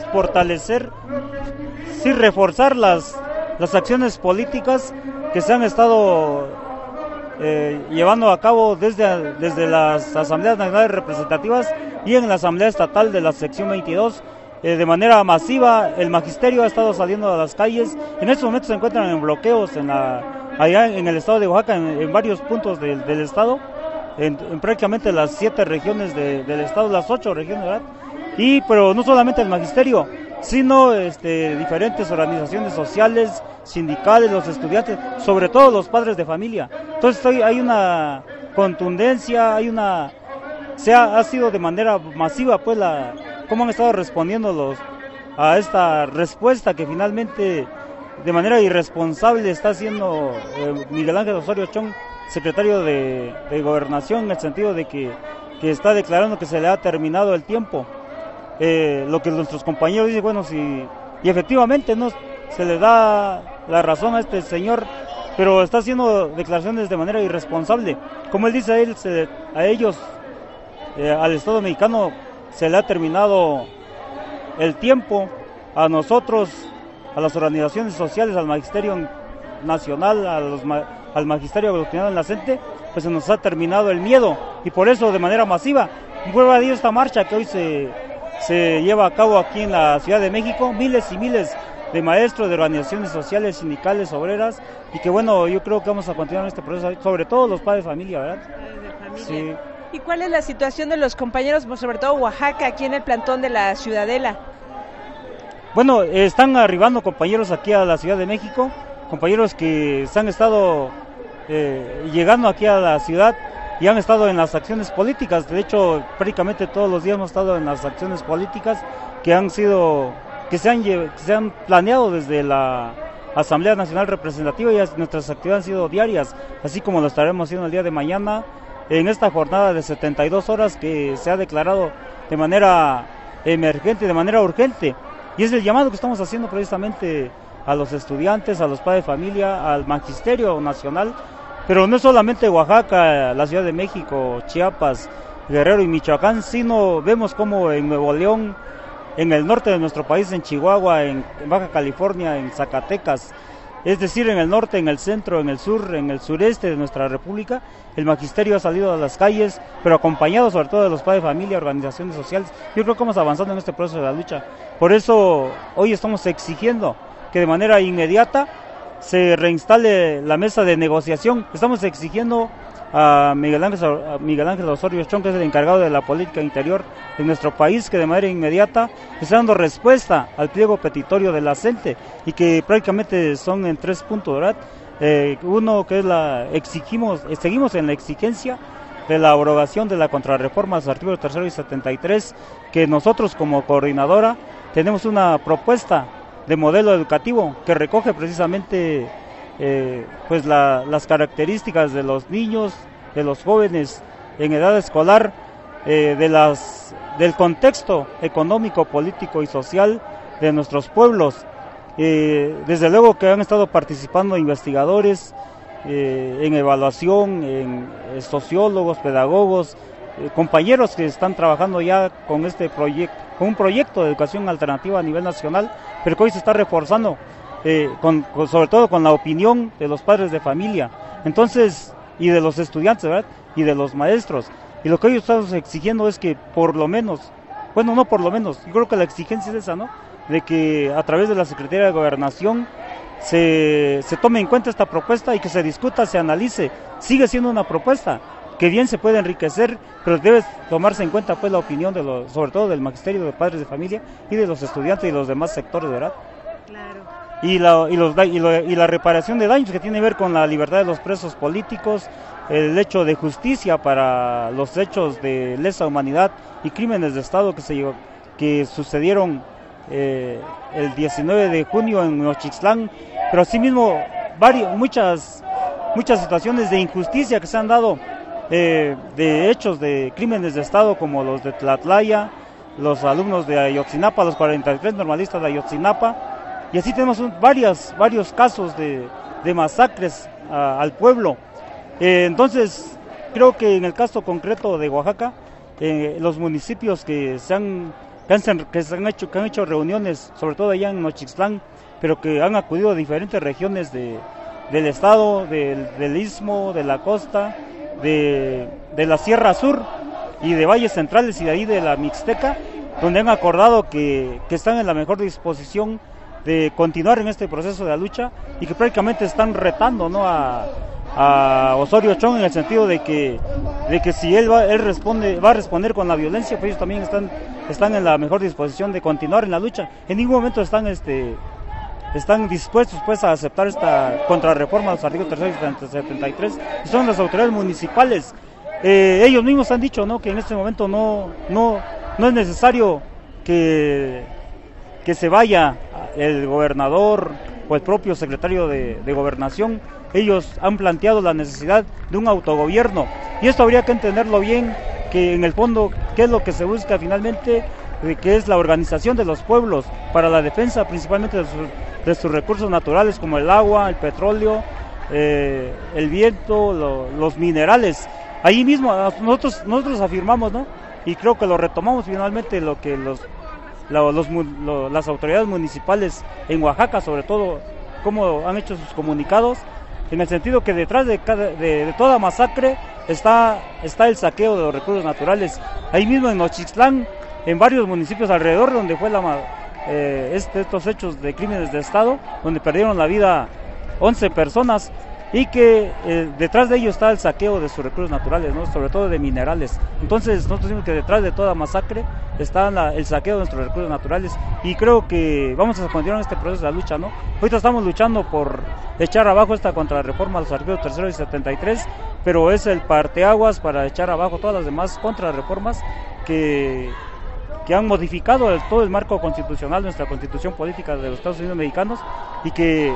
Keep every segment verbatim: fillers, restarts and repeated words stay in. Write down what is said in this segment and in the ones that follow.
fortalecer, sí reforzar las, las acciones políticas que se han estado eh, llevando a cabo desde, desde las asambleas nacionales representativas y en la asamblea estatal de la sección veintidós. Eh, de manera masiva, el magisterio ha estado saliendo a las calles. En estos momentos se encuentran en bloqueos en la, allá en el estado de Oaxaca, en, en varios puntos del, del estado, en, en prácticamente las siete regiones de, del estado, las ocho regiones, ¿verdad? Y pero no solamente el magisterio, sino este, diferentes organizaciones sociales, sindicales, los estudiantes, sobre todo los padres de familia. Entonces hay, hay una contundencia, hay una, se ha, ha sido de manera masiva, pues la cómo han estado respondiendo los a esta respuesta que finalmente de manera irresponsable está haciendo eh, Miguel Ángel Osorio Chong, secretario de, de Gobernación, en el sentido de que, que está declarando que se le ha terminado el tiempo. Eh, lo que nuestros compañeros dicen, bueno, si y efectivamente no se le da la razón a este señor, pero está haciendo declaraciones de manera irresponsable. Como él dice a él, se, a ellos, eh, al Estado mexicano, se le ha terminado el tiempo. A nosotros, a las organizaciones sociales, al Magisterio Nacional, a los, al Magisterio Aglutinado en la CENTE, pues se nos ha terminado el miedo, y por eso de manera masiva, prueba de esta marcha que hoy se, se lleva a cabo aquí en la Ciudad de México, miles y miles de maestros, de organizaciones sociales, sindicales, obreras, y que bueno, yo creo que vamos a continuar este proceso, sobre todo los padres de familia, ¿verdad? Padres de familia. Sí. ¿Y cuál es la situación de los compañeros, sobre todo Oaxaca, aquí en el plantón de la Ciudadela? Bueno, están arribando compañeros aquí a la Ciudad de México, compañeros que se han estado eh, llegando aquí a la ciudad y han estado en las acciones políticas. De hecho, prácticamente todos los días hemos estado en las acciones políticas que han sido, que se han, que se han planeado desde la Asamblea Nacional Representativa, y nuestras actividades han sido diarias, así como lo estaremos haciendo el día de mañana, en esta jornada de setenta y dos horas que se ha declarado de manera emergente, de manera urgente, y es el llamado que estamos haciendo precisamente a los estudiantes, a los padres de familia, al Magisterio Nacional, pero no solamente Oaxaca, la Ciudad de México, Chiapas, Guerrero y Michoacán, sino vemos como en Nuevo León, en el norte de nuestro país, en Chihuahua, en Baja California, en Zacatecas, es decir, en el norte, en el centro, en el sur, en el sureste de nuestra república, el magisterio ha salido a las calles, pero acompañado sobre todo de los padres de familia, organizaciones sociales. Yo creo que vamos avanzando en este proceso de la lucha. Por eso hoy estamos exigiendo que de manera inmediata se reinstale la mesa de negociación. Estamos exigiendo a Miguel Ángel, a Miguel Ángel Osorio Chong, que es el encargado de la política interior de nuestro país, que de manera inmediata está dando respuesta al pliego petitorio de la CENTE, y que prácticamente son en tres puntos, ¿verdad? Eh, uno que es la, exigimos, seguimos en la exigencia de la abrogación de la contrarreforma a los artículos tercero y setenta y tres, que nosotros como coordinadora tenemos una propuesta de modelo educativo que recoge precisamente eh, pues la, las características de los niños, de los jóvenes en edad escolar, eh, de las, del contexto económico, político y social de nuestros pueblos. Eh, desde luego que han estado participando investigadores eh, en evaluación, en eh, sociólogos, pedagogos, eh, compañeros que están trabajando ya con este proyecto, con un proyecto de educación alternativa a nivel nacional, pero que hoy se está reforzando, eh, con, con, sobre todo con la opinión de los padres de familia, entonces, y de los estudiantes, ¿verdad? Y de los maestros. Y lo que hoy estamos exigiendo es que por lo menos, bueno, no por lo menos, yo creo que la exigencia es esa, ¿no? De que a través de la Secretaría de Gobernación se, se tome en cuenta esta propuesta y que se discuta, se analice. Sigue siendo una propuesta que bien se puede enriquecer, pero debe tomarse en cuenta pues la opinión de los, sobre todo del magisterio de padres de familia y de los estudiantes y los demás sectores, ¿verdad? Claro. Y la, y, los, y, lo, y la reparación de daños que tiene que ver con la libertad de los presos políticos, el hecho de justicia para los hechos de lesa humanidad y crímenes de Estado que, se, que sucedieron eh, el diecinueve de junio en Nochixtlán, pero asimismo varios, muchas, muchas situaciones de injusticia que se han dado, eh, de hechos de crímenes de Estado como los de Tlatlaya, los alumnos de Ayotzinapa, los cuarenta y tres normalistas de Ayotzinapa, y así tenemos un, varias, varios casos de, de masacres a, al pueblo. Eh, entonces, creo que en el caso concreto de Oaxaca, eh, los municipios que se han que han, que se han hecho, que han hecho reuniones, sobre todo allá en Nochixtlán, pero que han acudido a diferentes regiones de, del estado, del, del istmo, de la costa, de, de la Sierra Sur y de valles centrales y de ahí de la Mixteca, donde han acordado que, que están en la mejor disposición de continuar en este proceso de la lucha y que prácticamente están retando, ¿no?, a, a Osorio Chong, en el sentido de que, de que si él va, él responde, va a responder con la violencia, pues ellos también están, están en la mejor disposición de continuar en la lucha. En ningún momento están, este, están dispuestos pues a aceptar esta contrarreforma de los artículos tercero y setenta y tres, y son las autoridades municipales. Eh, ellos mismos han dicho, ¿no?, que en este momento no, no, no es necesario que, que se vaya el gobernador o el propio secretario de, de Gobernación. Ellos han planteado la necesidad de un autogobierno, y esto habría que entenderlo bien, que en el fondo, ¿qué es lo que se busca finalmente? Que es la organización de los pueblos para la defensa principalmente de, su, de sus recursos naturales, como el agua, el petróleo, eh, el viento, lo, los minerales. Ahí mismo nosotros, nosotros afirmamos, ¿no?, y creo que lo retomamos finalmente, lo que los, lo, los, lo, las autoridades municipales en Oaxaca, sobre todo, cómo han hecho sus comunicados, en el sentido que detrás de, cada, de, de toda masacre está, está el saqueo de los recursos naturales. Ahí mismo en Nochixtlán, en varios municipios alrededor, donde fue la, eh, este, estos hechos de crímenes de Estado, donde perdieron la vida once personas, y que eh, detrás de ello está el saqueo de sus recursos naturales, ¿no?, sobre todo de minerales. Entonces nosotros decimos que detrás de toda masacre está la, el saqueo de nuestros recursos naturales, y creo que vamos a continuar este proceso de la lucha, ¿no? Ahorita estamos luchando por echar abajo esta contrarreforma de los artículos tercero y setenta y tres, pero es el parteaguas para echar abajo todas las demás contrarreformas que, que han modificado el, todo el marco constitucional, nuestra constitución política de los Estados Unidos mexicanos, y que,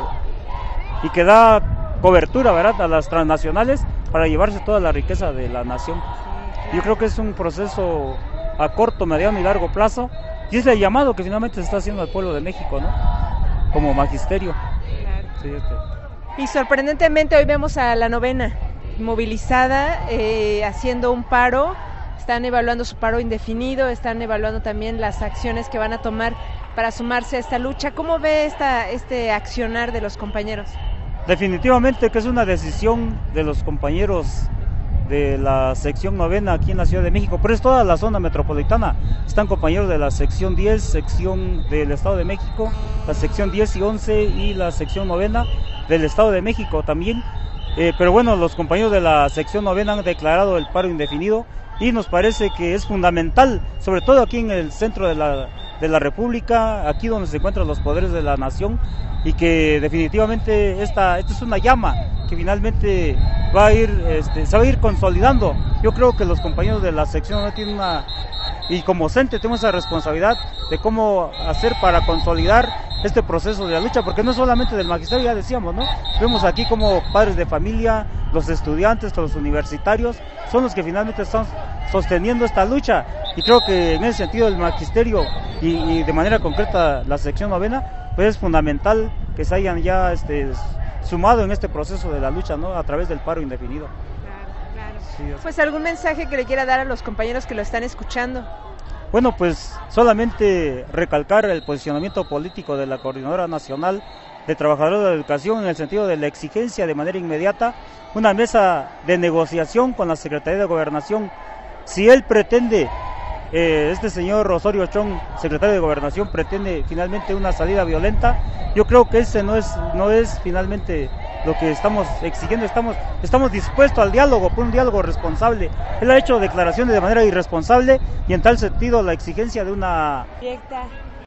y que da cobertura, ¿verdad?, a las transnacionales para llevarse toda la riqueza de la nación. Yo creo que es un proceso a corto, mediano y largo plazo, y es el llamado que finalmente se está haciendo al pueblo de México, ¿no?, como magisterio. Claro. Sí, este. Y sorprendentemente hoy vemos a la novena movilizada, eh, haciendo un paro. Están evaluando su paro indefinido, están evaluando también las acciones que van a tomar para sumarse a esta lucha. ¿Cómo ve esta, este accionar de los compañeros? Definitivamente que es una decisión de los compañeros de la sección novena aquí en la Ciudad de México, pero es toda la zona metropolitana. Están compañeros de la sección diez, sección del Estado de México, la sección diez y once y la sección novena del Estado de México también. Eh, pero bueno, los compañeros de la sección novena han declarado el paro indefinido, y nos parece que es fundamental, sobre todo aquí en el centro de la, de la República, aquí donde se encuentran los poderes de la nación, y que definitivamente esta, esta es una llama que finalmente va a ir, este, se va a ir consolidando. Yo creo que los compañeros de la sección no tienen una, y como CENTE tenemos esa responsabilidad de cómo hacer para consolidar este proceso de la lucha, porque no es solamente del magisterio, ya decíamos, ¿no? Vemos aquí como padres de familia, los estudiantes, los universitarios, son los que finalmente están sosteniendo esta lucha, y creo que en ese sentido el magisterio y, y de manera concreta la sección novena, pues es fundamental que se hayan ya este, sumado en este proceso de la lucha, ¿no?, a través del paro indefinido. Claro, claro. Sí, es... Pues algún mensaje que le quiera dar a los compañeros que lo están escuchando. Bueno, pues solamente recalcar el posicionamiento político de la Coordinadora Nacional de Trabajadores de la Educación en el sentido de la exigencia de manera inmediata una mesa de negociación con la Secretaría de Gobernación. Si él pretende, eh, este señor Osorio Chong, secretario de Gobernación, pretende finalmente una salida violenta, yo creo que ese no es, no es finalmente lo que estamos exigiendo. Estamos, estamos dispuestos al diálogo, por un diálogo responsable. Él ha hecho declaraciones de manera irresponsable, y en tal sentido la exigencia de una... Directa.